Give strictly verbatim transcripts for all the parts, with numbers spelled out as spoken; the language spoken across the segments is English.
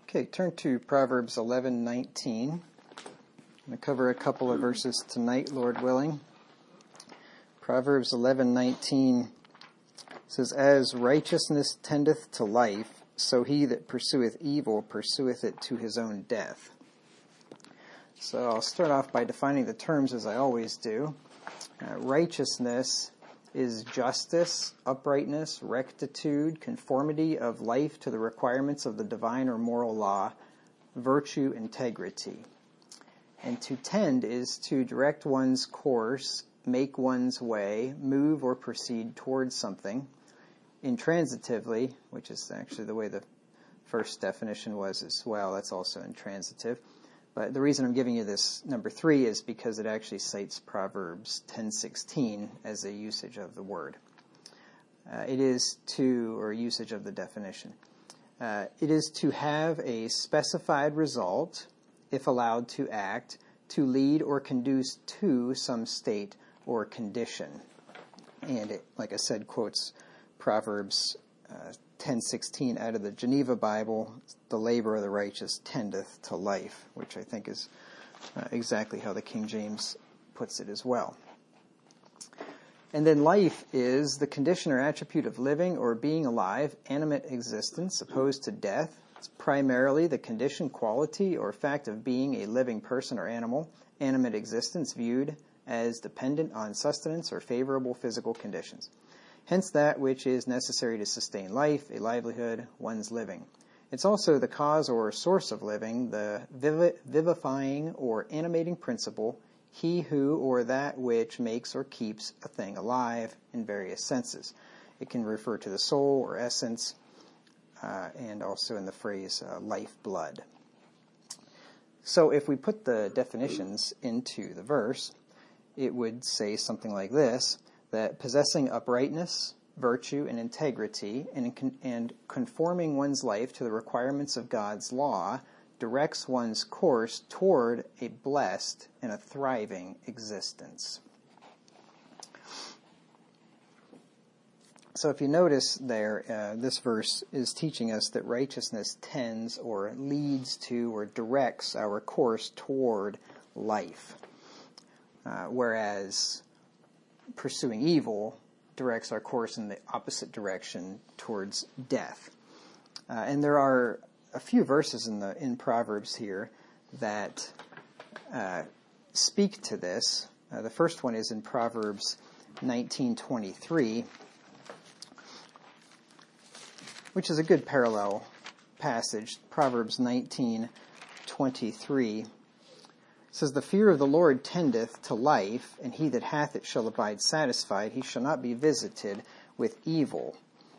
Okay, turn to Proverbs eleven nineteen. I'm going to cover a couple of verses tonight, Lord willing. Proverbs eleven nineteen says, "As righteousness tendeth to life, so he that pursueth evil pursueth it to his own death." So I'll start off by defining the terms as I always do. Uh, righteousness is justice, uprightness, rectitude, conformity of life to the requirements of the divine or moral law, virtue, integrity. And to tend is to direct one's course, make one's way, move or proceed towards something. Intransitively, which is actually the way the first definition was as well, that's also intransitive. But the reason I'm giving you this number three is because it actually cites Proverbs ten sixteen as a usage of the word. Uh, it is to, or usage of the definition. Uh, it is to have a specified result, if allowed to act, to lead or conduce to some state or condition. And it, like I said, quotes Proverbs uh, ten sixteen out of the Geneva Bible, "The labor of the righteous tendeth to life," which I think is uh, exactly how the King James puts it as well. And then life is the condition or attribute of living or being alive, animate existence, opposed to death. It's primarily the condition, quality, or fact of being a living person or animal, animate existence viewed as dependent on sustenance or favorable physical conditions. Hence that which is necessary to sustain life, a livelihood, one's living. It's also the cause or source of living, the vivi- vivifying or animating principle, he who or that which makes or keeps a thing alive in various senses. It can refer to the soul or essence, uh, and also in the phrase uh, lifeblood. So if we put the definitions into the verse, it would say something like this, that possessing uprightness, virtue, and integrity, and, and conforming one's life to the requirements of God's law, directs one's course toward a blessed and a thriving existence. So if you notice there, uh, this verse is teaching us that righteousness tends or leads to or directs our course toward life, uh, whereas pursuing evil directs our course in the opposite direction towards death. Uh, and there are a few verses in the in Proverbs here that uh, speak to this. Uh, the first one is in Proverbs nineteen twenty-three, which is a good parallel passage. Proverbs nineteen twenty-three says, "The fear of the Lord tendeth to life, and he that hath it shall abide satisfied. He shall not be visited with evil."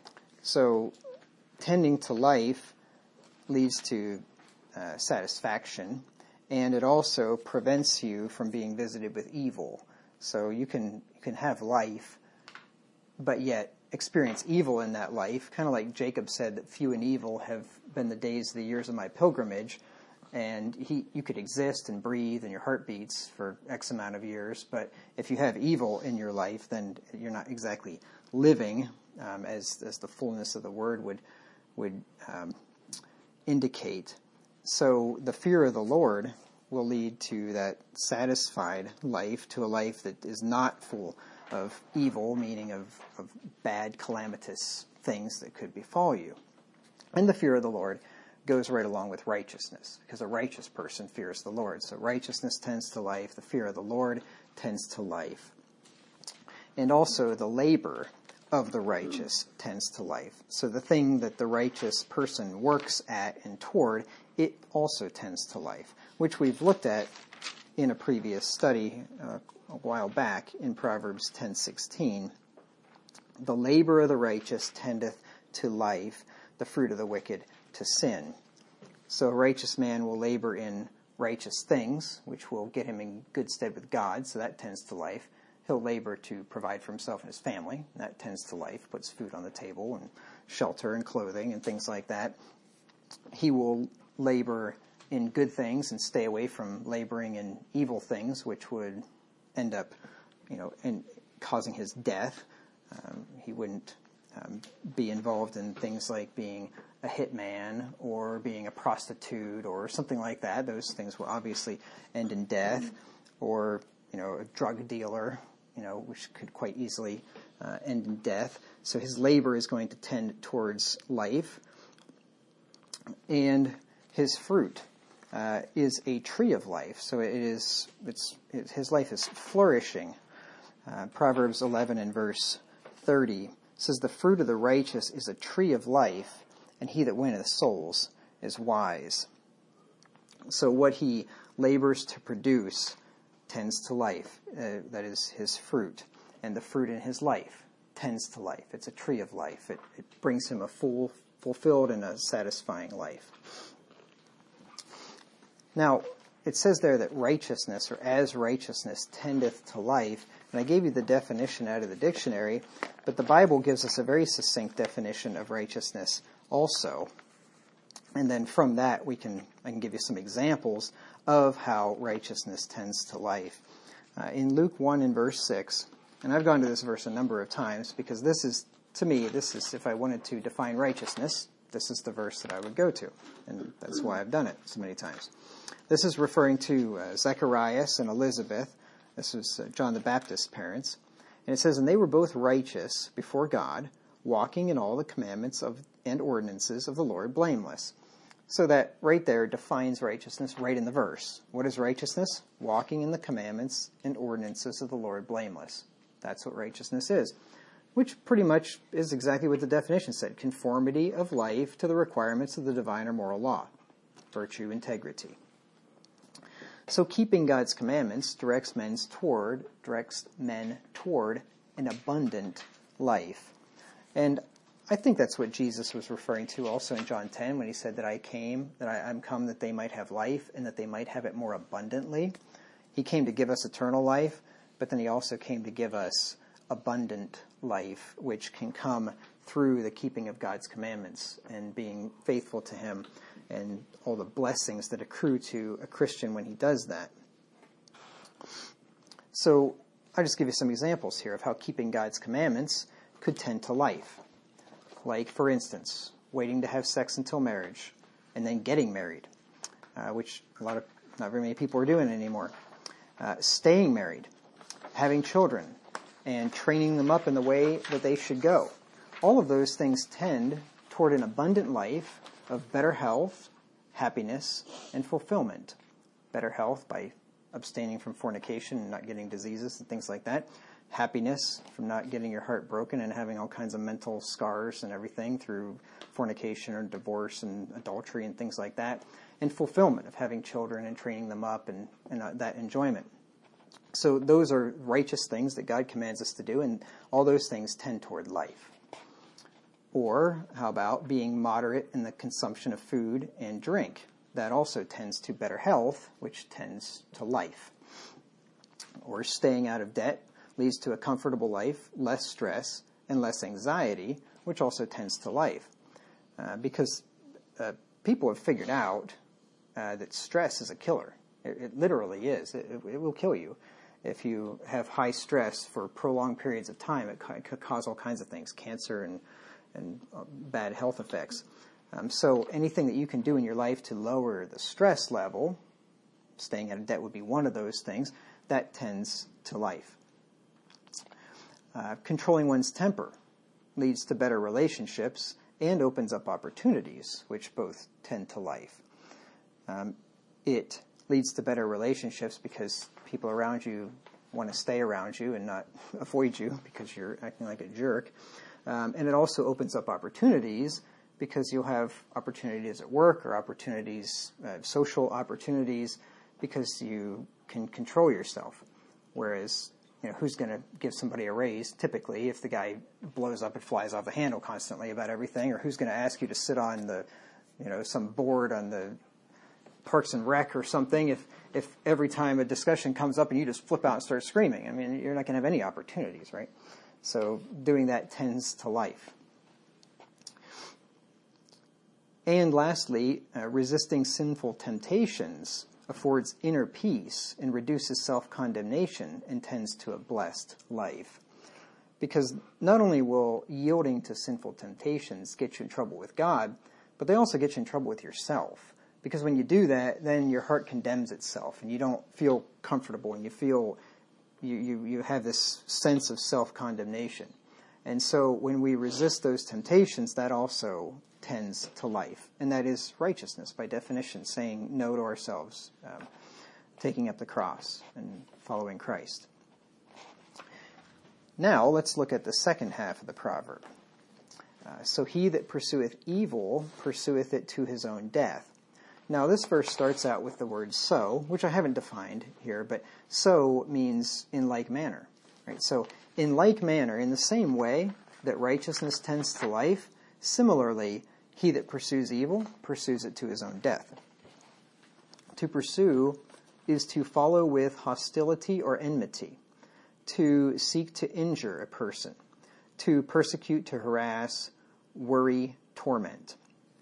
So, tending to life leads to uh, satisfaction, and it also prevents you from being visited with evil. So you can you can have life, but yet experience evil in that life, kind of like Jacob said that few and evil have been the days, the years of my pilgrimage. And he, you could exist and breathe and your heart beats for X amount of years, but if you have evil in your life, then you're not exactly living, um, as as the fullness of the word would would um, indicate. So the fear of the Lord will lead to that satisfied life, to a life that is not full of evil, meaning of, of bad, calamitous things that could befall you. And the fear of the Lord goes right along with righteousness, because a righteous person fears the Lord. So righteousness tends to life, the fear of the Lord tends to life. And also the labor of the righteous tends to life. So the thing that the righteous person works at and toward, it also tends to life, which we've looked at in a previous study uh, a while back in Proverbs ten sixteen. The labor of the righteous tendeth to life, the fruit of the wicked to sin. So a righteous man will labor in righteous things, which will get him in good stead with God, so that tends to life. He'll labor to provide for himself and his family, and that tends to life, puts food on the table and shelter and clothing and things like that. He will labor in good things and stay away from laboring in evil things, which would end up, you know, in causing his death. Um, he wouldn't um, be involved in things like being a hitman or being a prostitute or something like that. Those things will obviously end in death. Or, you know, a drug dealer, you know, which could quite easily uh, end in death. So his labor is going to tend towards life. And his fruit uh, is a tree of life. So it is, it's, it, his life is flourishing. Uh, Proverbs eleven and verse thirty says, the fruit of the righteous is a tree of life, and he that winneth souls is wise. So what he labors to produce tends to life. Uh, that is his fruit. And the fruit in his life tends to life. It's a tree of life. It, it brings him a full, fulfilled and a satisfying life. Now, it says there that righteousness, or as righteousness, tendeth to life. And I gave you the definition out of the dictionary, but the Bible gives us a very succinct definition of righteousness also. And then from that, we can I can give you some examples of how righteousness tends to life. Uh, in Luke one and verse six, and I've gone to this verse a number of times because this is, to me, this is, if I wanted to define righteousness, this is the verse that I would go to. And that's why I've done it so many times. This is referring to uh, Zacharias and Elizabeth. This was uh, John the Baptist's parents. And it says, and they were both righteous before God, walking in all the commandments of and ordinances of the Lord blameless. So that right there defines righteousness right in the verse. What is righteousness? Walking in the commandments and ordinances of the Lord blameless. That's what righteousness is. Which pretty much is exactly what the definition said. Conformity of life to the requirements of the divine or moral law. Virtue, integrity. So keeping God's commandments directs men toward, directs men toward an abundant life. And I think that's what Jesus was referring to also in John ten when he said that I came, that I, I'm come that they might have life and that they might have it more abundantly. He came to give us eternal life, but then he also came to give us abundant life, which can come through the keeping of God's commandments and being faithful to him and all the blessings that accrue to a Christian when he does that. So I'll just give you some examples here of how keeping God's commandments could tend to life. Like, for instance, waiting to have sex until marriage and then getting married, uh, which a lot of, not very many people are doing anymore. Uh, staying married, having children, and training them up in the way that they should go. All of those things tend toward an abundant life of better health, happiness, and fulfillment. Better health by abstaining from fornication and not getting diseases and things like that. Happiness from not getting your heart broken and having all kinds of mental scars and everything through fornication or divorce and adultery and things like that. And fulfillment of having children and training them up and, and uh, that enjoyment. So those are righteous things that God commands us to do, and all those things tend toward life. Or how about being moderate in the consumption of food and drink? That also tends to better health, which tends to life. Or staying out of debt leads to a comfortable life, less stress, and less anxiety, which also tends to life. Uh, because uh, people have figured out uh, that stress is a killer. It, it literally is. It, it, it will kill you. If you have high stress for prolonged periods of time, it could cause all kinds of things, cancer and, and uh, bad health effects. Um, so anything that you can do in your life to lower the stress level, staying out of debt would be one of those things, that tends to life. Uh, controlling one's temper leads to better relationships and opens up opportunities, which both tend to life. Um, it leads to better relationships because people around you want to stay around you and not avoid you because you're acting like a jerk. Um, and it also opens up opportunities because you'll have opportunities at work or opportunities, uh, social opportunities, because you can control yourself. Whereas, you know, who's going to give somebody a raise typically if the guy blows up and flies off the handle constantly about everything, or who's going to ask you to sit on the, you know, some board on the Parks and Rec or something if, if every time a discussion comes up and you just flip out and start screaming. I mean, you're not going to have any opportunities, right? So doing that tends to life. And lastly, uh, resisting sinful temptations affords inner peace and reduces self-condemnation and tends to a blessed life. Because not only will yielding to sinful temptations get you in trouble with God, but they also get you in trouble with yourself. Because when you do that, then your heart condemns itself, and you don't feel comfortable, and you feel, you, you, you have this sense of self-condemnation. And so when we resist those temptations, that also tends to life. And that is righteousness, by definition, saying no to ourselves, um, taking up the cross and following Christ. Now, let's look at the second half of the proverb. Uh, so he that pursueth evil pursueth it to his own death. Now, this verse starts out with the word so, which I haven't defined here, but so means in like manner. Right? So, in like manner, in the same way that righteousness tends to life, similarly, he that pursues evil pursues it to his own death. To pursue is to follow with hostility or enmity, to seek to injure a person, to persecute, to harass, worry, torment.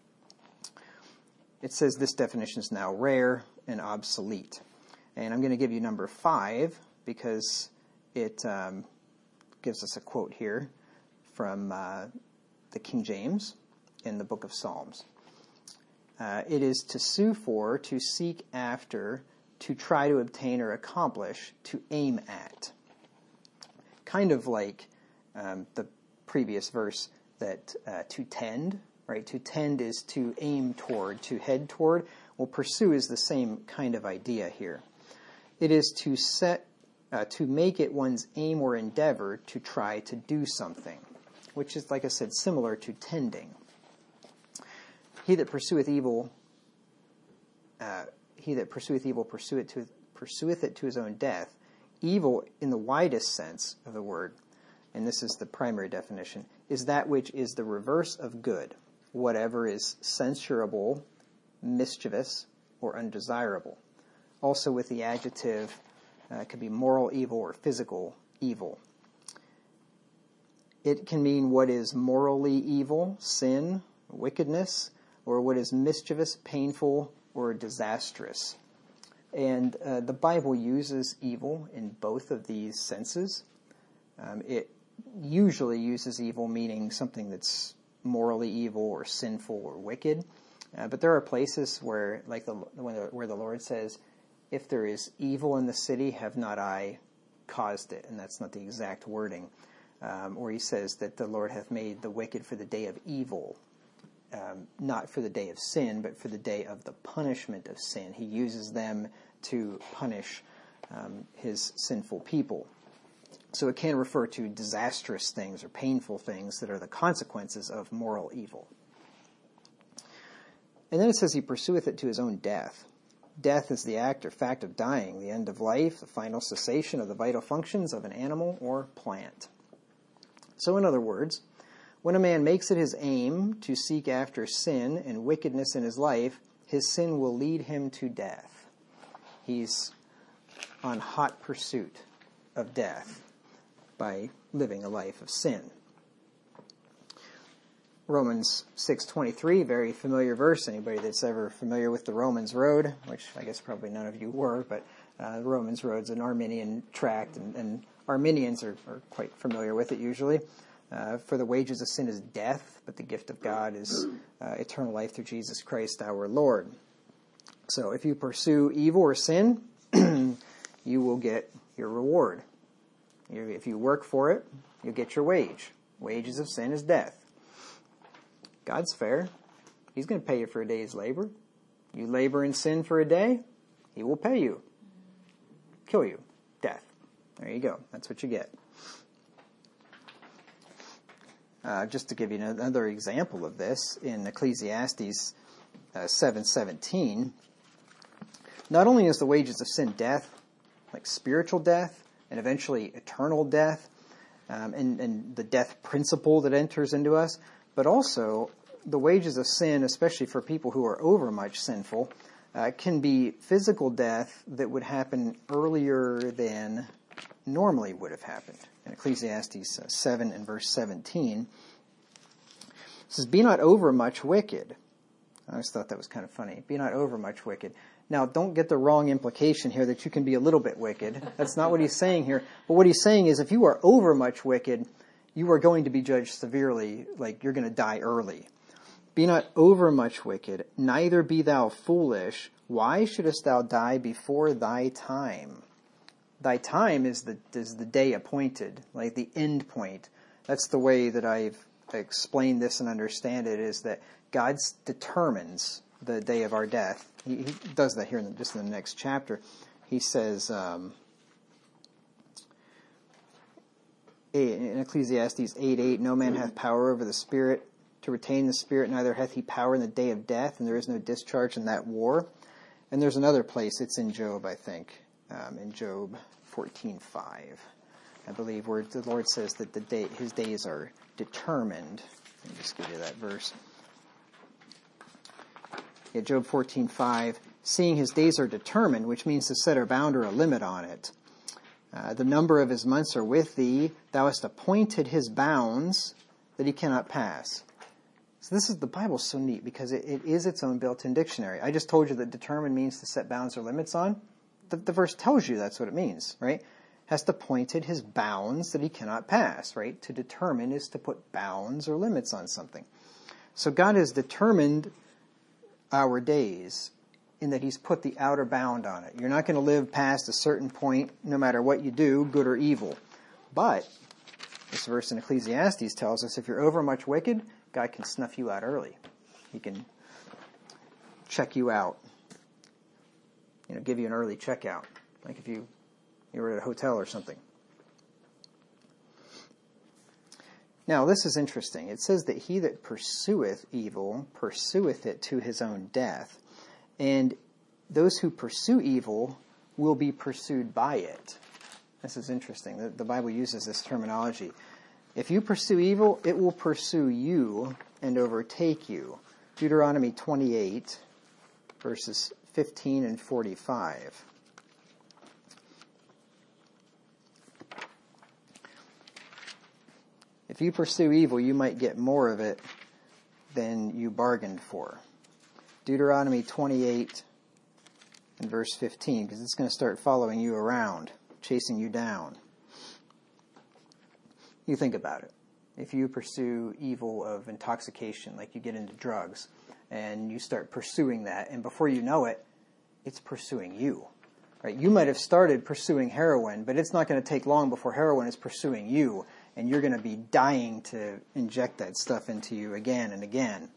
It says this definition is now rare and obsolete. And I'm going to give you number five because it um, gives us a quote here from uh, the King James in the book of Psalms. Uh, it is to sue for, to seek after, to try to obtain or accomplish, to aim at. Kind of like um, the previous verse that uh, to tend, right? To tend is to aim toward, to head toward. Well, pursue is the same kind of idea here. It is to set, uh, to make it one's aim or endeavor to try to do something, which is, like I said, similar to tending. He that pursueth evil, uh, he that pursueth evil pursue it to, pursueth it to his own death. Evil, in the widest sense of the word, and this is the primary definition, is that which is the reverse of good, whatever is censurable, mischievous, or undesirable. Also with the adjective, uh, it could be moral evil or physical evil. It can mean what is morally evil, sin, wickedness, or what is mischievous, painful, or disastrous. And uh, the Bible uses evil in both of these senses. Um, it usually uses evil meaning something that's morally evil or sinful or wicked. Uh, but there are places where, like the, when the, where the Lord says, if there is evil in the city, have not I caused it? And that's not the exact wording. Um, or he says that the Lord hath made the wicked for the day of evil. Um, not for the day of sin, but for the day of the punishment of sin. He uses them to punish um, his sinful people. So it can refer to disastrous things or painful things that are the consequences of moral evil. And then it says he pursueth it to his own death. Death is the act or fact of dying, the end of life, the final cessation of the vital functions of an animal or plant. So in other words, when a man makes it his aim to seek after sin and wickedness in his life, his sin will lead him to death. He's on hot pursuit of death by living a life of sin. Romans six twenty-three, very familiar verse. Anybody that's ever familiar with the Romans Road, which I guess probably none of you were, but uh, the Romans Road's an Arminian tract, and, and Arminians are, are quite familiar with it usually. Uh, for the wages of sin is death, but the gift of God is uh, eternal life through Jesus Christ our Lord. So if you pursue evil or sin, you will get your reward. You, if you work for it, you'll get your wage. Wages of sin is death. God's fair. He's going to pay you for a day's labor. You labor in sin for a day, he will pay you. Kill you. Death. There you go. That's what you get. Uh, just to give you another example of this, in Ecclesiastes uh, seven seventeen, not only is the wages of sin death, like spiritual death, and eventually eternal death, um, and, and the death principle that enters into us, but also the wages of sin, especially for people who are overmuch sinful, uh, can be physical death that would happen earlier than normally would have happened. In Ecclesiastes seven and verse seventeen, it says, "Be not overmuch wicked." I always thought that was kind of funny. Be not overmuch wicked. Now, don't get the wrong implication here that you can be a little bit wicked. That's not what he's saying here. But what he's saying is if you are overmuch wicked, you are going to be judged severely, like you're going to die early. Be not overmuch wicked, neither be thou foolish. Why shouldest thou die before thy time? Thy time is the is the day appointed, like the end point. That's the way that I've explained this and understand it, is that God determines the day of our death. He, he does that here in the, just in the next chapter. He says um, in Ecclesiastes eight eight, no man hath power over the spirit to retain the spirit, neither hath he power in the day of death, and there is no discharge in that war. And there's another place, it's in Job, I think, um, in Job fourteen five, I believe, where the Lord says that the day, his days are determined. Let me just give you that verse. Yeah, Job fourteen five, seeing his days are determined, which means to set a bound or a limit on it. Uh, the number of his months are with thee. Thou hast appointed his bounds that he cannot pass. So this is, the Bible's so neat because it, it is its own built-in dictionary. I just told you that determine means to set bounds or limits on. The, the verse tells you that's what it means, right? Has appointed his bounds that he cannot pass, right? To determine is to put bounds or limits on something. So God has determined our days in that he's put the outer bound on it. You're not going to live past a certain point no matter what you do, good or evil. But this verse in Ecclesiastes tells us if you're overmuch wicked, God can snuff you out early. He can check you out. You know, give you an early checkout. Like if you, you were at a hotel or something. Now, this is interesting. It says that he that pursueth evil, pursueth it to his own death. And those who pursue evil will be pursued by it. This is interesting. The, the Bible uses this terminology. If you pursue evil, it will pursue you and overtake you. Deuteronomy twenty-eight, verses fifteen and forty-five. If you pursue evil, you might get more of it than you bargained for. Deuteronomy twenty-eight and verse fifteen, because it's going to start following you around, chasing you down. You think about it. If you pursue evil of intoxication, like you get into drugs, and you start pursuing that, and before you know it, it's pursuing you. Right? You might have started pursuing heroin, but it's not going to take long before heroin is pursuing you, and you're going to be dying to inject that stuff into you again and again.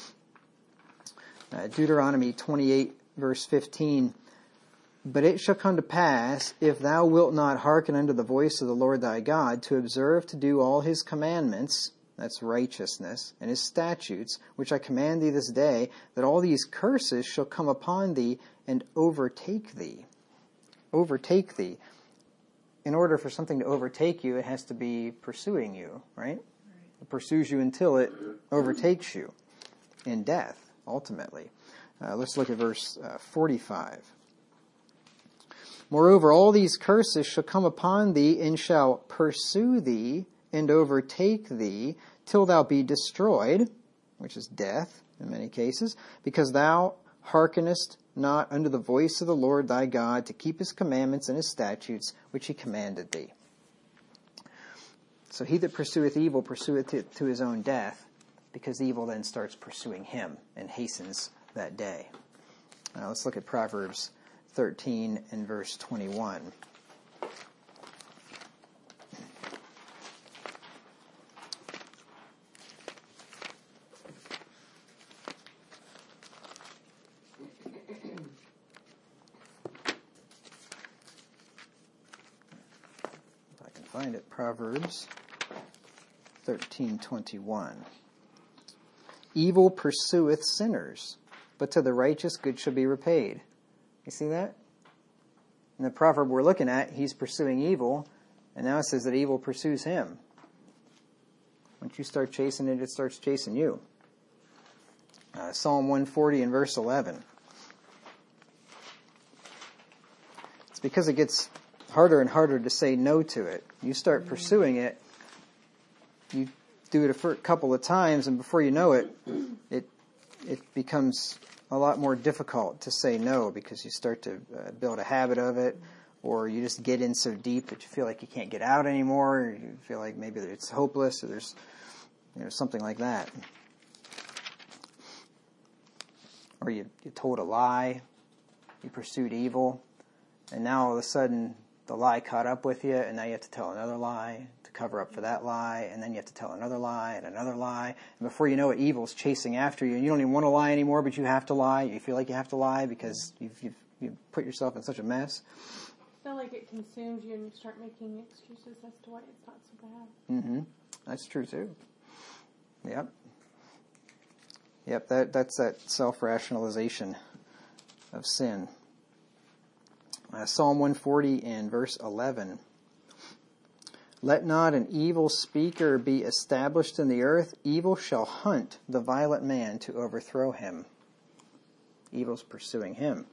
Uh, Deuteronomy twenty-eight, verse fifteen, but it shall come to pass, if thou wilt not hearken unto the voice of the Lord thy God, to observe to do all his commandments, that's righteousness, and his statutes, which I command thee this day, that all these curses shall come upon thee and overtake thee. Overtake thee. In order for something to overtake you, it has to be pursuing you, right? It pursues you until it overtakes you in death, ultimately. Uh, let's look at verse uh, forty-five. Moreover, all these curses shall come upon thee, and shall pursue thee, and overtake thee, till thou be destroyed, which is death in many cases, because thou hearkenest not unto the voice of the Lord thy God, to keep his commandments and his statutes, which he commanded thee. So he that pursueth evil pursueth to, to his own death, because evil then starts pursuing him and hastens that day. Now let's look at Proverbs thirteen and verse twenty-one. If I can find it, Proverbs thirteen twenty-one. Evil pursueth sinners, but to the righteous good shall be repaid. You see that? In the proverb we're looking at, he's pursuing evil, and now it says that evil pursues him. Once you start chasing it, it starts chasing you. Uh, Psalm one forty and verse eleven. It's because it gets harder and harder to say no to it. You start pursuing it, you do it a couple of times, and before you know it, it it becomes a lot more difficult to say no, because you start to uh, build a habit of it, or you just get in so deep that you feel like you can't get out anymore, or you feel like maybe it's hopeless, or there's, you know, something like that. or you, you told a lie, you pursued evil, and now all of a sudden the lie caught up with you, and now you have to tell another lie to cover up for that lie, and then you have to tell another lie and another lie, and before you know it, evil's chasing after you, and you don't even want to lie anymore, but you have to lie. You feel like you have to lie because you've, you've, you've put yourself in such a mess. I feel like it consumes you and you start making excuses as to why it's not so bad. Mm-hmm. That's true too. Yep. Yep, that that's that self-rationalization of sin. Uh, Psalm one forty and verse eleven. Let not an evil speaker be established in the earth. Evil shall hunt the violent man to overthrow him. Evil's pursuing him.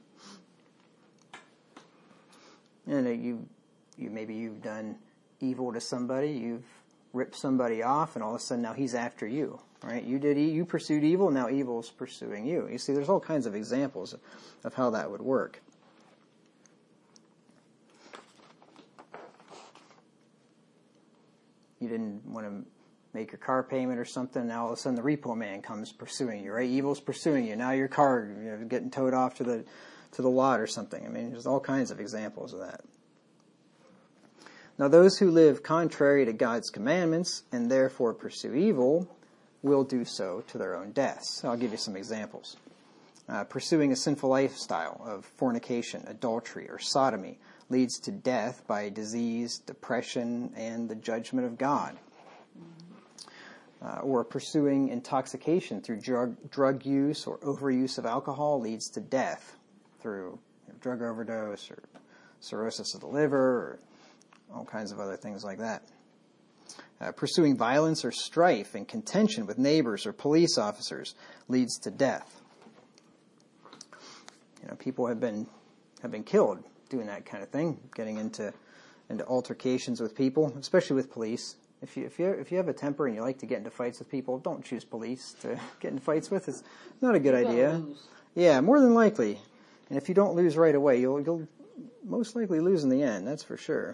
And uh, you, you maybe you've done evil to somebody. You've ripped somebody off, and all of a sudden now he's after you. Right? You did. You pursued evil. Now evil's pursuing you. You see, there's all kinds of examples of, of how that would work. You didn't want to make your car payment or something. Now all of a sudden the repo man comes pursuing you. Right? Evil's pursuing you. Now your car, you know, getting towed off to the to the lot or something. I mean, there's all kinds of examples of that. Now those who live contrary to God's commandments and therefore pursue evil will do so to their own deaths. I'll give you some examples. Uh, pursuing a sinful lifestyle of fornication, adultery, or sodomy leads to death by disease, depression, and the judgment of God. Uh, or pursuing intoxication through drug, drug use or overuse of alcohol leads to death through you know, drug overdose or cirrhosis of the liver or all kinds of other things like that. Uh, pursuing violence or strife and contention with neighbors or police officers leads to death. You know, people have been have been killed doing that kind of thing, getting into into altercations with people, especially with police. If you if you if you have a temper and you like to get into fights with people, don't choose police to get in fights with. It's not a good idea. Yeah, more than likely. And if you don't lose right away, you'll you'll most likely lose in the end. That's for sure.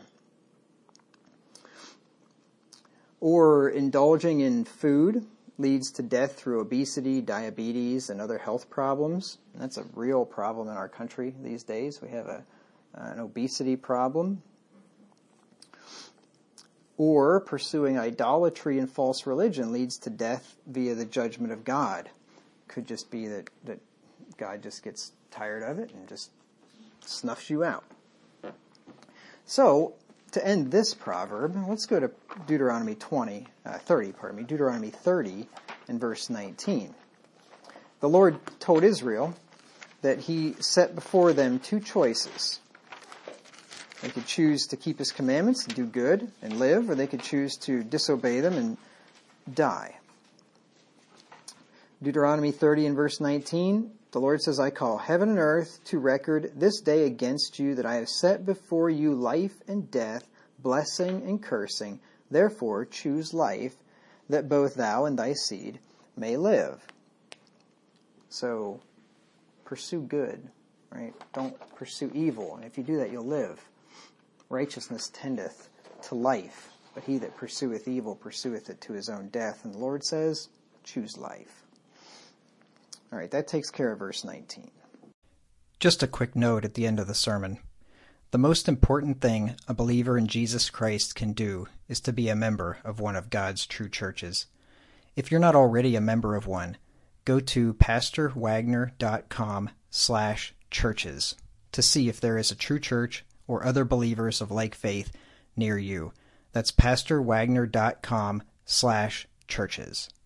Or indulging in food leads to death through obesity, diabetes, and other health problems. And that's a real problem in our country these days. We have a an obesity problem. Or pursuing idolatry and false religion leads to death via the judgment of God. Could just be that, that God just gets tired of it and just snuffs you out. So, to end this proverb, let's go to Deuteronomy twenty, uh, thirty, pardon me, Deuteronomy thirty and verse nineteen. The Lord told Israel that he set before them two choices. They could choose to keep his commandments, to do good and live, or they could choose to disobey them and die. Deuteronomy thirty and verse nineteen, the Lord says, I call heaven and earth to record this day against you that I have set before you life and death, blessing and cursing. Therefore choose life, that both thou and thy seed may live. So, pursue good, right? Don't pursue evil. And if you do that, you'll live. Righteousness tendeth to life, but he that pursueth evil pursueth it to his own death. And the Lord says, choose life. All right, that takes care of verse nineteen. Just a quick note at the end of the sermon. The most important thing a believer in Jesus Christ can do is to be a member of one of God's true churches. If you're not already a member of one, go to pastorwagner.com slash churches to see if there is a true church or other believers of like faith near you. That's pastorwagner.com slash churches.